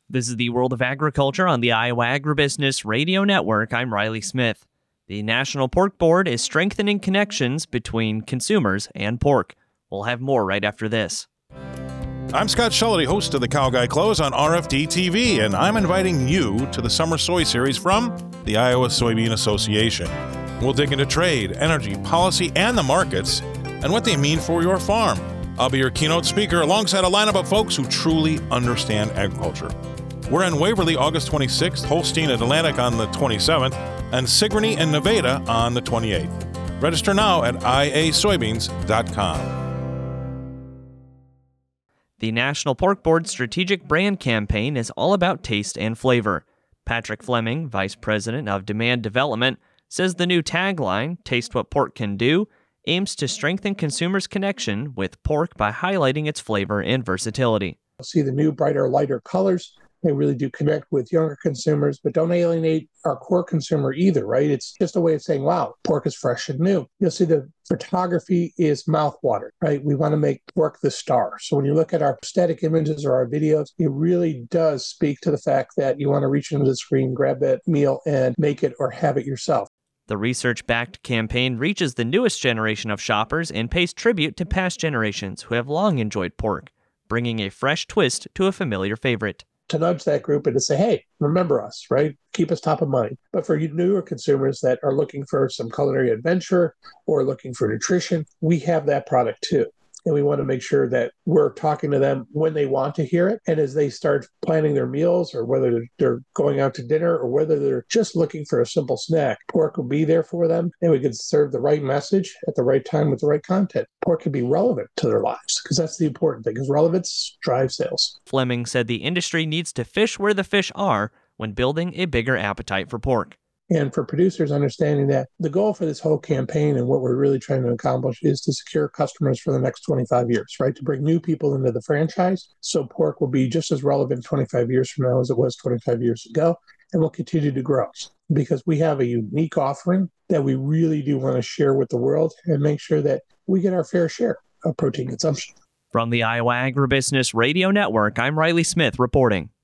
This is the World of Agriculture on the Iowa Agribusiness Radio Network. I'm Riley Smith. The National Pork Board is strengthening connections between consumers and pork. We'll have more right after this. I'm Scott Schulte, host of the Cow Guy Close on RFD TV, and I'm inviting you to the Summer Soy Series from the Iowa Soybean Association. We'll dig into trade, energy, policy, and the markets, and what they mean for your farm. I'll be your keynote speaker alongside a lineup of folks who truly understand agriculture. We're in Waverly August 26th, Holstein and Atlantic on the 27th, and Sigourney and Nevada on the 28th. Register now at iasoybeans.com. The National Pork Board strategic brand campaign is all about taste and flavor. Patrick Fleming, Vice President of Demand Development, says the new tagline, Taste What Pork Can Do, aims to strengthen consumers' connection with pork by highlighting its flavor and versatility. See the new, brighter, lighter colors. They really do connect with younger consumers, but don't alienate our core consumer either, right? It's just a way of saying, wow, pork is fresh and new. You'll see the photography is mouthwater, right? We want to make pork the star. So when you look at our static images or our videos, it really does speak to the fact that you want to reach into the screen, grab that meal, and make it or have it yourself. The research-backed campaign reaches the newest generation of shoppers and pays tribute to past generations who have long enjoyed pork, bringing a fresh twist to a familiar favorite. To nudge that group and to say, hey, remember us, right? Keep us top of mind. But for you newer consumers that are looking for some culinary adventure or looking for nutrition, we have that product too. And we want to make sure that we're talking to them when they want to hear it. And as they start planning their meals, or whether they're going out to dinner, or whether they're just looking for a simple snack, pork will be there for them. And we can serve the right message at the right time with the right content. Pork can be relevant to their lives, because that's the important thing, because relevance drives sales. Fleming said the industry needs to fish where the fish are when building a bigger appetite for pork. And for producers, understanding that the goal for this whole campaign and what we're really trying to accomplish is to secure customers for the next 25 years, right? To bring new people into the franchise. So pork will be just as relevant 25 years from now as it was 25 years ago, and will continue to grow because we have a unique offering that we really do want to share with the world and make sure that we get our fair share of protein consumption. From the Iowa Agribusiness Radio Network, I'm Riley Smith reporting.